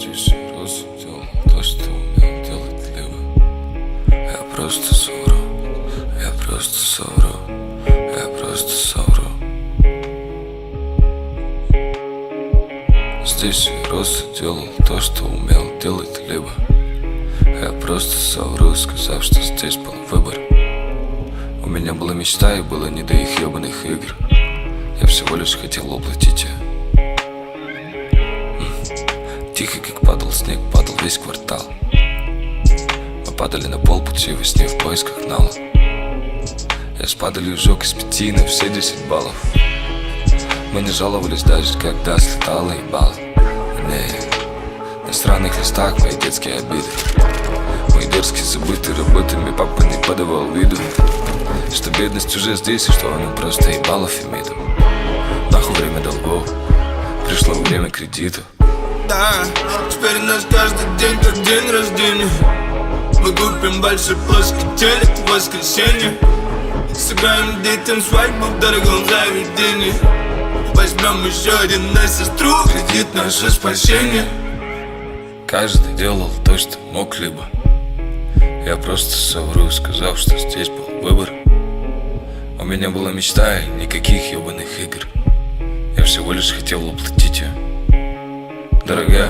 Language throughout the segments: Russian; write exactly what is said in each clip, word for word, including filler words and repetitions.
здесь рос, делал то, что умел делать либо. Я просто совру, я просто совру, я просто совру. Здесь я рос и делал то, что умел делать либо. Я просто совру, сказав, что здесь был выбор. У меня была мечта и было не до их ебаных игр. Я всего лишь хотел воплотить ее. Тихо, как падал снег, падал весь квартал. Мы падали на полпути во сне в поисках нала. Я с падалью сжег из пяти на все десять баллов. Мы не жаловались даже, когда слетало ебало. Не, на странных листах мои детские обиды. Мои дерзкие забытые работами папа не подавал виду, что бедность уже здесь и что она просто ебала Фемиду. Нахуй время долгов, пришло время кредита. Да, теперь у нас каждый день как день рождения. Мы купим большой плоский телек в воскресенье. Сыграем детям свадьбу в дорогом заведении. Возьмем еще один на сестру, кредит наше спасение. Каждый делал то, что мог либо. Я просто совру, сказав, что здесь был выбор. У меня была мечта и никаких ебаных игр. Я всего лишь хотел воплотить ее. Дорогая,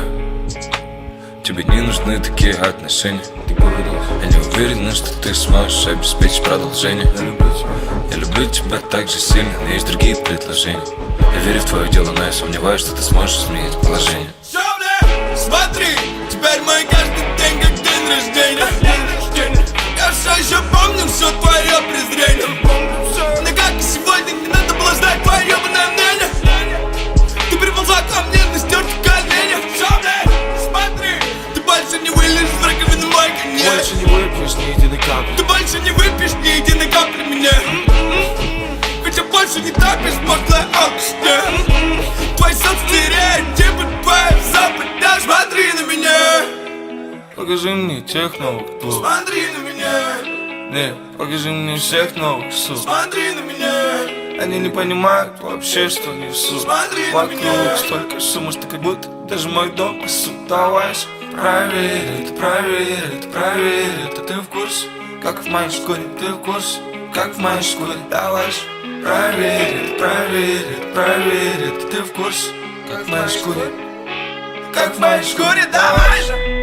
тебе не нужны такие отношения. Я не уверен, что ты сможешь обеспечить продолжение. Я люблю тебя так же сильно, но есть другие предложения. Я верю в твое дело, но я сомневаюсь, что ты сможешь изменить положение. Смотри, теперь мой каждый день как день рождения. Я все еще помню все твое презрение. Но как и сегодня, не надо было знать твое ебаное мнение. Ты приползла ко мне на стерке колени. Смотри, ты больше не вылезешь в раковину мой конец. Больше не выпьешь ни единой капли. Ты больше не выпьешь ни единой капли меня. Хотя больше не топишь пошлая алкоголь. Твой сон стереотипы, твоя западня. Смотри на меня. Покажи мне тех новых двух. Смотри на меня. Не, покажи мне всех новых сук. Смотри на меня. Они не понимают вообще, что несу. Смотри на Вокруг меня. столько шума, что как будто даже мой дом пасут. Давай же, проверь это, проверь это, проверь это. Ты в курсе, как в моей шкуре? Ты в курсе, как в моей шкуре? Давай же, проверь это, проверь это, проверь это. Ты в курсе, как в моей шкуре? Как в моей шкуре? Давай же.